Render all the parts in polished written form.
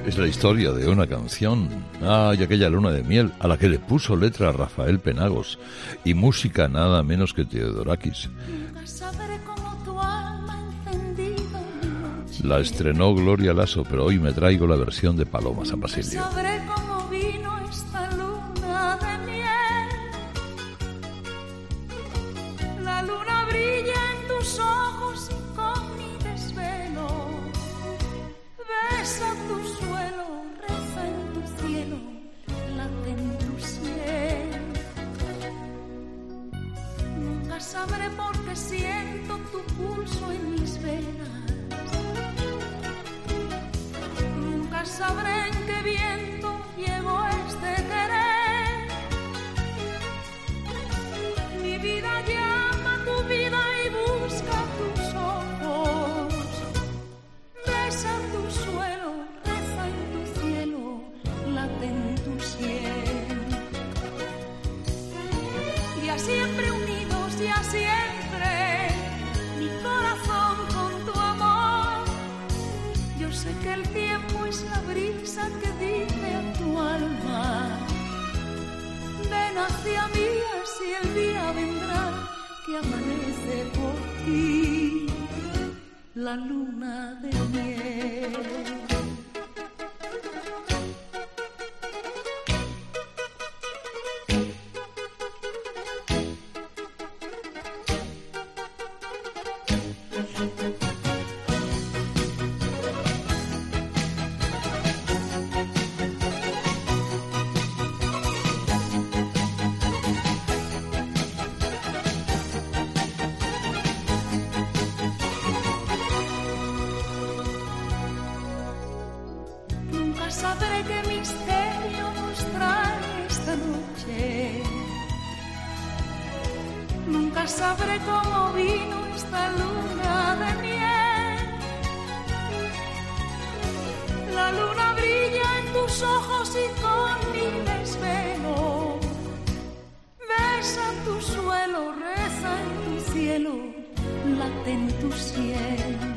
Es la historia de una canción. Y aquella luna de miel a la que le puso letra Rafael Penagos y música nada menos que Theodorakis. La estrenó Gloria Lasso, pero hoy me traigo la versión de Paloma San Basilio. Sabré porque siento tu pulso en mis venas. Nunca sabré en qué viento llegó este querer. Mi vida llama a tu vida y busca tus ojos. Besa tu suelo, reza en tu cielo, late en tu sien. Y a siempre unidos y a siempre, mi corazón con tu amor. Yo sé que el tiempo es la brisa que dice a tu alma: ven hacia mí, así el día vendrá que amanece por ti, la luna de miel. Sabré qué misterio nos trae esta noche. Nunca sabré cómo vino esta luna de miel. La luna brilla en tus ojos y con mi desvelo. Besa tu suelo, reza en tu cielo, late en tu sien.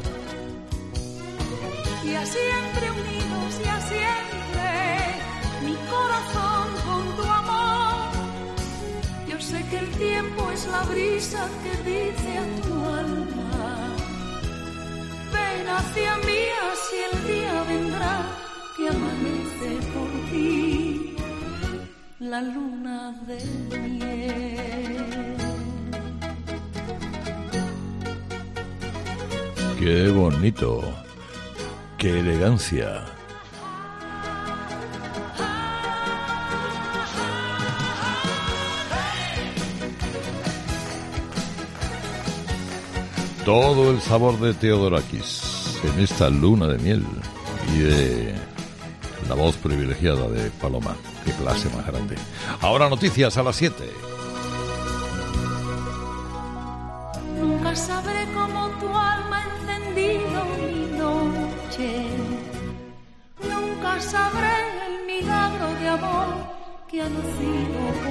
Y a siempre unidos y a siempre, mi corazón con tu amor. Yo sé que el tiempo es la brisa que dice a tu alma: ven hacia mí, así el día vendrá que amanece por ti, la luna de miel. ¡Qué bonito! ¡Qué elegancia! Todo el sabor de Theodorakis en esta luna de miel y de la voz privilegiada de Paloma. ¡Qué clase más grande! Ahora noticias a las 7. Nunca sabré cómo tu alma ha encendido mi noche. Nunca sabré el milagro de amor que ha nacido